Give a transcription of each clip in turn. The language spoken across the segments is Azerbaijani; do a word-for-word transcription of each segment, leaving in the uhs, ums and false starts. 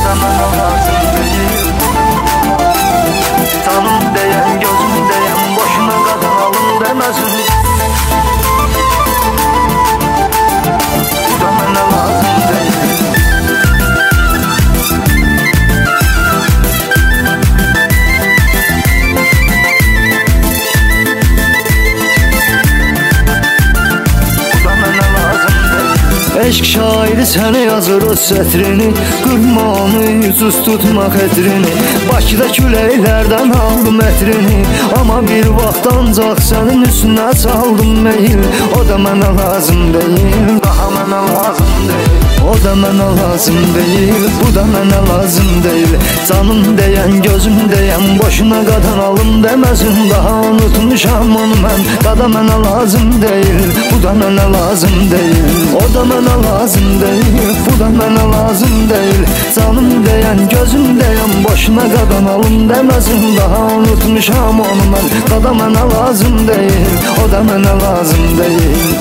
da mənə lazım deyil. Canım deyən, gözüm deyən, boşuna qazanalım deməsin. Bu da mənə lazım deyil. Eşq şairi sənə yazır o sətrini, qırma onu, yüzüz tutma xətrini. Bakıda küləklərdən aldım ətrini, amma bir vaxt ancaq sənin üstünə saldım meyil. O da mənə lazım deyil, daha mənə lazım deyil. O da mənə lazım deyil, bu da mənə lazım deyil. Canım deyən, gözüm deyən, boşuna qadanalım deməsin. Daha unutmuşam onu mən, qada mənə lazım deyil. Bu da mənə lazım deyil. O da mənə lazım deyil, bu da mənə lazım deyil. Canım deyən, gözüm deyən, boşuna qadanalım deməsin. Daha unutmuşam onu mən, qada mənə lazım deyil. O da mənə lazım deyil.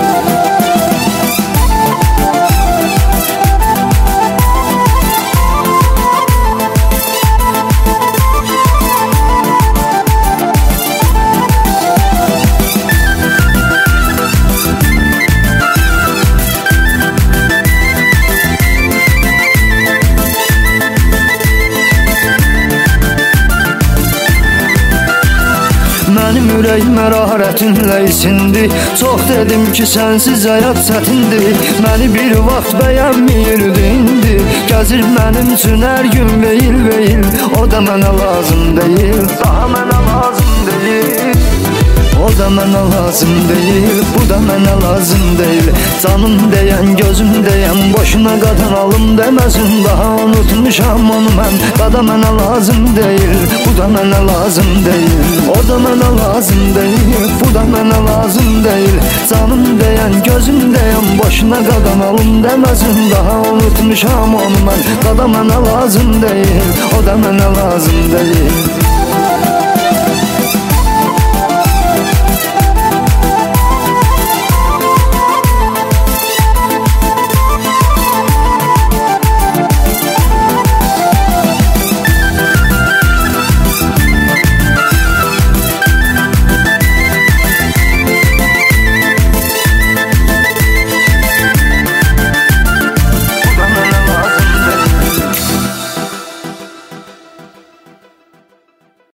Mənim ürəyim mərarətinlə isindi. Çox dedim ki sənsiz həyat çətindir. Məni bir vaxt bəyənmiyirdi indi. Gəzir mənim üçün hər gün veyil veyil. O da mənə lazım deyil, daha mənə lazım deyil. O da mənə lazım deyil, bu da mənə lazım deyil. Canım deyən, gözüm deyən, boşuna qadanalım deməsin. Daha unutmuşam onu mən, qada mənə lazım deyil. Bu da mənə lazım deyil. O da mənə lazım deyil, bu da mənə lazım deyil. Canım deyən, gözüm deyən, boşuna qadanalım deməsin. Daha unutmuşam onu mən, qada mənə lazım deyil. O da mənə lazım deyil.